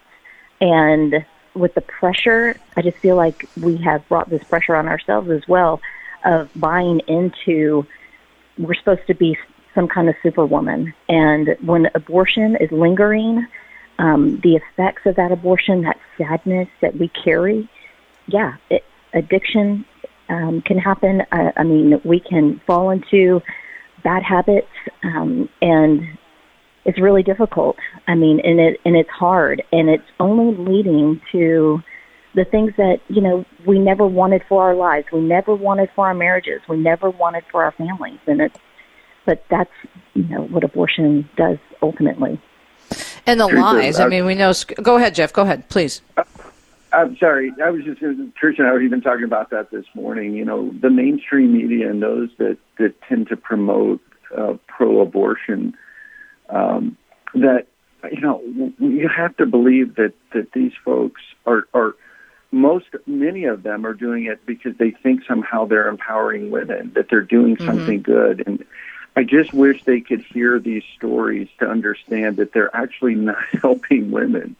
And with the pressure, I just feel like we have brought this pressure on ourselves as well of buying into, we're supposed to be some kind of superwoman. And when abortion is lingering, um, the effects of that abortion, that sadness that we carry, yeah, it, addiction um, can happen. I, I mean, we can fall into bad habits, um, and it's really difficult. I mean, and it and it's hard, and it's only leading to the things that, you know, we never wanted for our lives, we never wanted for our marriages, we never wanted for our families, and it's. But that's, you know, what abortion does ultimately. And the Teresa, lies. I I- mean, we know. Go ahead, Jeff. Go ahead, please. I'm sorry. I was just going to, Tricia and I were even talking about that this morning. You know, the mainstream media and those that, that tend to promote uh, pro-abortion, um, that, you know, you have to believe that, that these folks are, are, most, many of them are doing it because they think somehow they're empowering women, that they're doing Mm-hmm. something good. And I just wish they could hear these stories to understand that they're actually not helping women.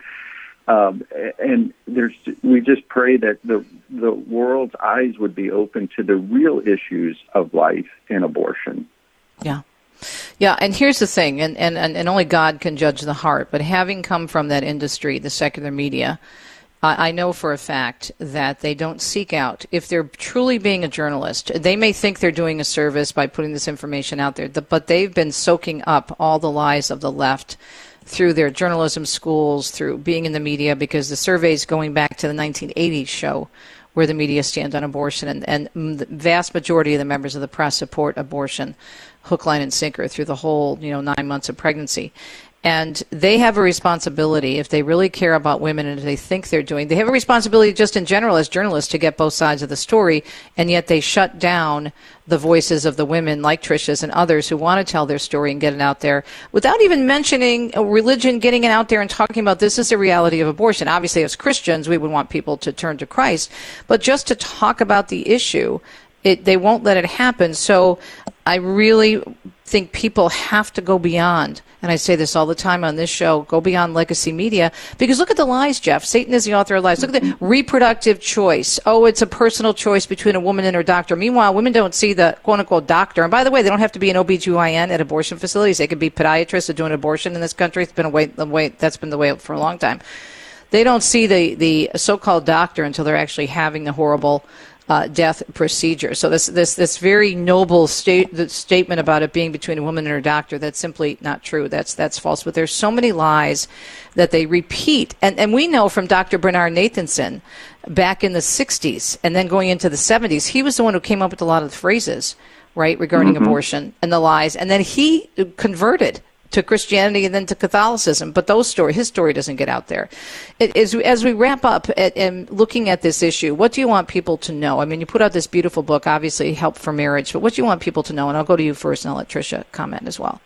Um, and there's, we just pray that the the world's eyes would be open to the real issues of life and abortion. Yeah. Yeah, and here's the thing, and, and, and only God can judge the heart, but having come from that industry, the secular media, I, I know for a fact that they don't seek out, if they're truly being a journalist, they may think they're doing a service by putting this information out there, but they've been soaking up all the lies of the left through their journalism schools, through being in the media, because the surveys going back to the nineteen eighties show where the media stand on abortion, and, and the vast majority of the members of the press support abortion, hook, line, and sinker through the whole, you know, nine months of pregnancy. And they have a responsibility, if they really care about women and if they think they're doing, they have a responsibility just in general as journalists to get both sides of the story, and yet they shut down the voices of the women like Tricia's and others who want to tell their story and get it out there without even mentioning a religion, getting it out there and talking about this is the reality of abortion. Obviously, as Christians, we would want people to turn to Christ, but just to talk about the issue, it, they won't let it happen. So I really think people have to go beyond, and I say this all the time on this show, go beyond legacy media, because look at the lies, Jeff. Satan is the author of lies. Look at the reproductive choice. Oh, it's a personal choice between a woman and her doctor. Meanwhile, women don't see the quote-unquote doctor. And by the way, they don't have to be an O B G Y N at abortion facilities. They could be podiatrists that do an abortion in this country. It's been a way, the way, that's been the way for a long time. They don't see the, the so-called doctor until they're actually having the horrible Uh, death procedure. So this this this very noble state the statement about it being between a woman and her doctor, that's simply not true. That's that's false. But there's so many lies that they repeat, and and we know from Doctor Bernard Nathanson back in the sixties and then going into the seventies, he was the one who came up with a lot of the phrases, right, regarding mm-hmm. abortion and the lies, and then he converted to Christianity and then to Catholicism, but those story, his story doesn't get out there. It, as, we, as we wrap up at, and looking at this issue, what do you want people to know? I mean, you put out this beautiful book, obviously, Help for Marriage, but what do you want people to know? And I'll go to you first, and I'll let Tricia comment as well.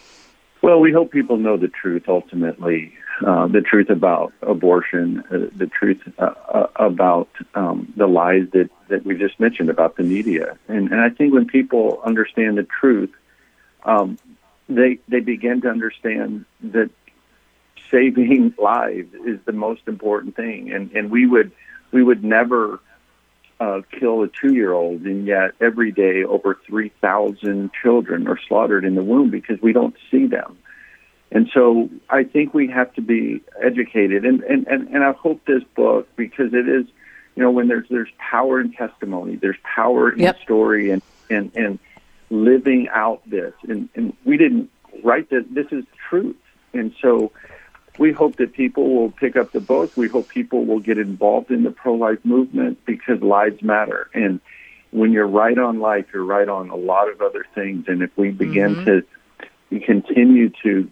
Well, we hope people know the truth ultimately, uh, the truth about abortion, uh, the truth uh, uh, about um, the lies that, that we just mentioned about the media. And, and I think when people understand the truth, um, They they begin to understand that saving lives is the most important thing, and and we would we would never uh, kill a two-year-old, and yet every day over three thousand children are slaughtered in the womb because we don't see them. And so I think we have to be educated, and and, and, and I hope this book, because it is, you know, when there's there's power in testimony, there's power in yep. story, and and and. living out this, and, and we didn't write this. This is truth, and so we hope that people will pick up the book. We hope people will get involved in the pro-life movement, because lives matter. And when you're right on life, you're right on a lot of other things. And if we begin mm-hmm. to continue to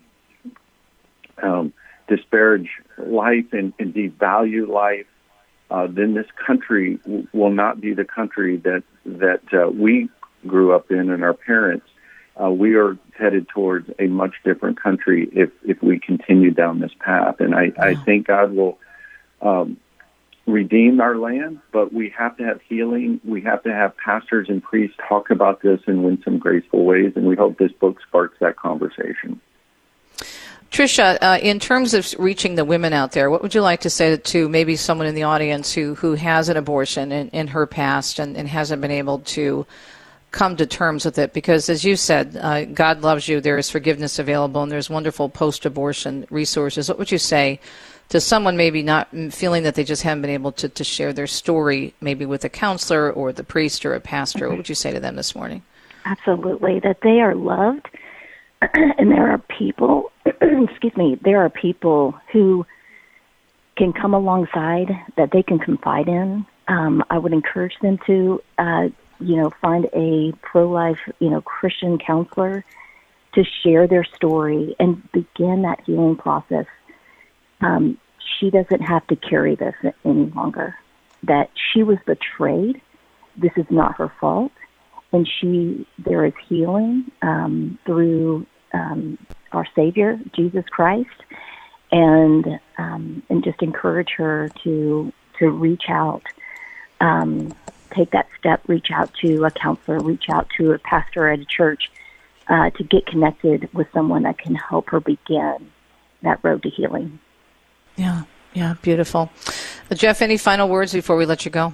um, disparage life and, and devalue life, uh, then this country w- will not be the country that that uh, we grew up in and our parents. Uh, we are headed towards a much different country if, if we continue down this path. And I, yeah. I think God will um, redeem our land, but we have to have healing. We have to have pastors and priests talk about this and in some graceful ways, and we hope this book sparks that conversation. Tricia, uh, in terms of reaching the women out there, what would you like to say to maybe someone in the audience who, who has an abortion in, in her past and, and hasn't been able to come to terms with it? Because as you said, uh, God loves you, there is forgiveness available, and there's wonderful post-abortion resources. What would you say to someone maybe not feeling that they just haven't been able to, to share their story, maybe with a counselor or the priest or a pastor? What would you say to them this morning? Absolutely, that they are loved, and there are people, excuse me, there are people who can come alongside that they can confide in. Um, I would encourage them to, uh, you know, find a pro-life, you know, Christian counselor to share their story and begin that healing process. Um, she doesn't have to carry this any longer. That she was betrayed. This is not her fault. And she, there is healing um, through um, our Savior, Jesus Christ, and um, and just encourage her to to reach out, um, take that step, reach out to a counselor, reach out to a pastor at a church, uh, to get connected with someone that can help her begin that road to healing. Yeah, yeah, beautiful. Uh, Jeff, any final words before we let you go?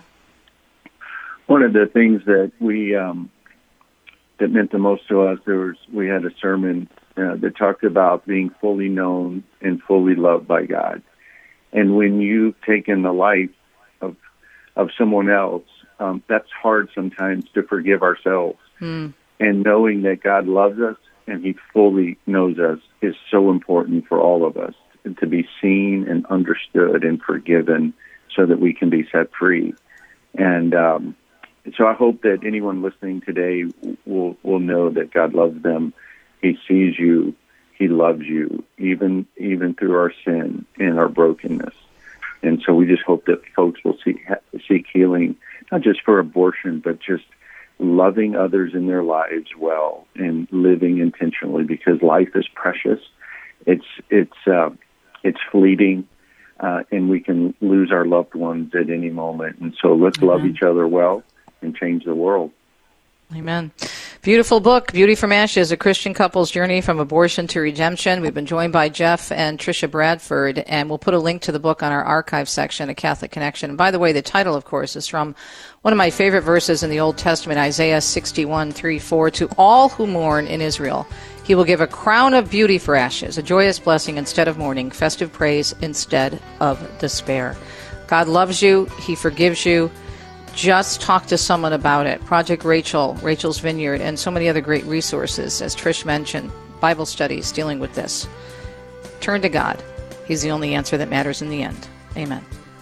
One of the things that we um, that meant the most to us, there was we had a sermon uh, that talked about being fully known and fully loved by God. And when you've taken the life of of someone else, um, that's hard sometimes to forgive ourselves. Mm. And knowing that God loves us and He fully knows us is so important for all of us, to be seen and understood and forgiven so that we can be set free. And um, so I hope that anyone listening today will will know that God loves them. He sees you. He loves you, even even through our sin and our brokenness. And so we just hope that folks will seek, seek healing, not just for abortion, but just loving others in their lives well and living intentionally, because life is precious. It's it's uh, it's fleeting, uh, and we can lose our loved ones at any moment. And so let's Amen. love each other well and change the world. Amen. Beautiful book, Beauty from Ashes, A Christian Couple's Journey from Abortion to Redemption. We've been joined by Jeff and Tricia Bradford, and we'll put a link to the book on our archive section at Catholic Connection. And by the way, the title, of course, is from one of my favorite verses in the Old Testament, Isaiah sixty-one, three, four. To all who mourn in Israel, He will give a crown of beauty for ashes, a joyous blessing instead of mourning, festive praise instead of despair. God loves you. He forgives you. Just talk to someone about it. Project Rachel, Rachel's Vineyard, and so many other great resources, as Trish mentioned, Bible studies dealing with this. Turn to God. He's the only answer that matters in the end. Amen.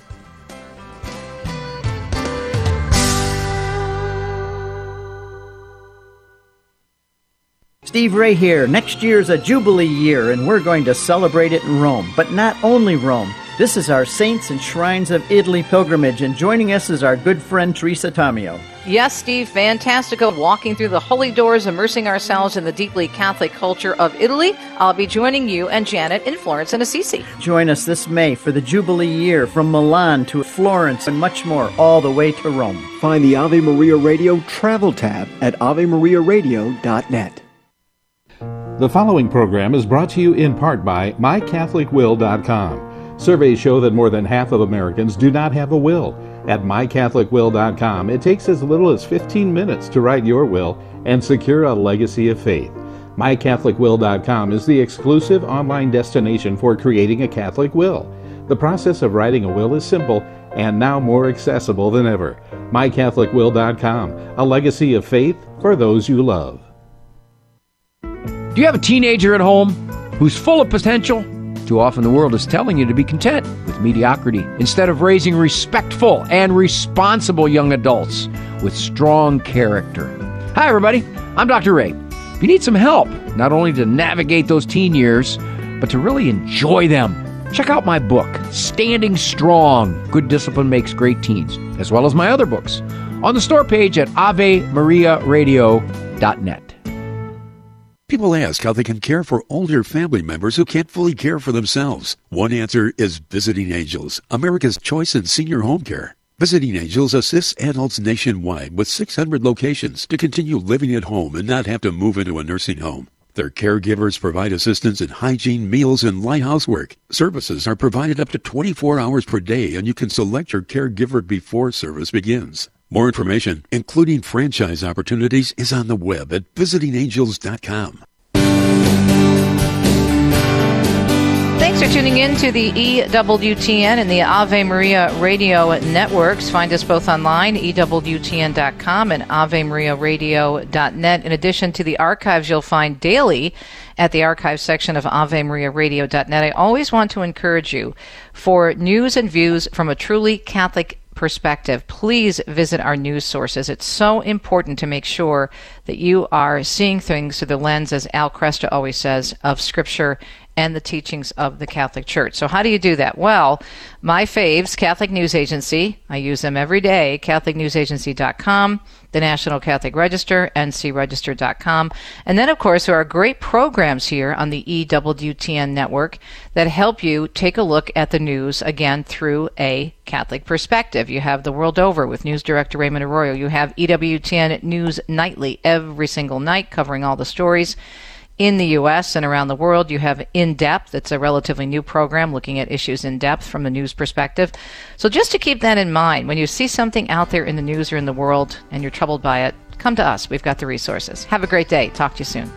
Steve Ray here. Next year's a Jubilee year, and we're going to celebrate it in Rome. But not only Rome. This is our Saints and Shrines of Italy pilgrimage, and joining us is our good friend Teresa Tomeo. Yes, Steve, fantastical. Walking through the holy doors, immersing ourselves in the deeply Catholic culture of Italy. I'll be joining you and Janet in Florence and Assisi. Join us this May for the Jubilee year, from Milan to Florence and much more, all the way to Rome. Find the Ave Maria Radio travel tab at ave maria radio dot net. The following program is brought to you in part by my catholic will dot com. Surveys show that more than half of Americans do not have a will. At my catholic will dot com, it takes as little as fifteen minutes to write your will and secure a legacy of faith. my catholic will dot com is the exclusive online destination for creating a Catholic will. The process of writing a will is simple and now more accessible than ever. my catholic will dot com, a legacy of faith for those you love. Do you have a teenager at home who's full of potential? Too often the world is telling you to be content with mediocrity instead of raising respectful and responsible young adults with strong character. Hi, everybody. I'm Doctor Ray. If you need some help, not only to navigate those teen years, but to really enjoy them, check out my book, Standing Strong, Good Discipline Makes Great Teens, as well as my other books, on the store page at ave maria radio dot net. People ask how they can care for older family members who can't fully care for themselves. One answer is Visiting Angels, America's choice in senior home care. Visiting Angels assists adults nationwide with six hundred locations to continue living at home and not have to move into a nursing home. Their caregivers provide assistance in hygiene, meals, and light housework. Services are provided up to twenty-four hours per day, and you can select your caregiver before service begins. More information, including franchise opportunities, is on the web at visiting angels dot com. Thanks for tuning in to the E W T N and the Ave Maria Radio networks. Find us both online, E W T N dot com and Ave Maria Radio dot net. In addition to the archives you'll find daily at the archive section of Ave Maria Radio dot net, I always want to encourage you for news and views from a truly Catholic perspective. Please visit our news sources. It's so important to make sure that you are seeing things through the lens, as Al Kresta always says, of Scripture and the teachings of the Catholic Church. So how do you do that? Well, my faves, Catholic News Agency, I use them every day, Catholic News Agency dot com, the National Catholic Register, N C Register dot com. And then, of course, there are great programs here on the E W T N network that help you take a look at the news, again, through a Catholic perspective. You have The World Over with News Director Raymond Arroyo. You have E W T N News Nightly every single night, covering all the stories in the U S and around the world. You have In Depth. It's a relatively new program looking at issues in depth from the news perspective. So just to keep that in mind, when you see something out there in the news or in the world and you're troubled by it, come to us. We've got the resources. Have a great day. Talk to you soon.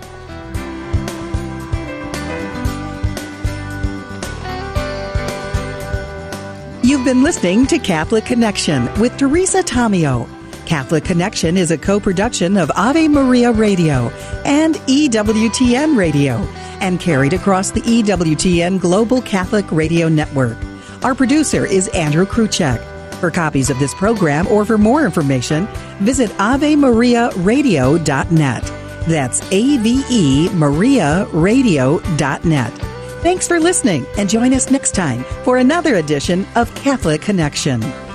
You've been listening to Catholic Connection with Teresa Tomeo. Catholic Connection is a co-production of Ave Maria Radio and E W T N Radio and carried across the E W T N Global Catholic Radio Network. Our producer is Andrew Kruchek. For copies of this program or for more information, visit Ave Maria Radio dot net. That's A V E Maria Radio dot net. Thanks for listening, and join us next time for another edition of Catholic Connection.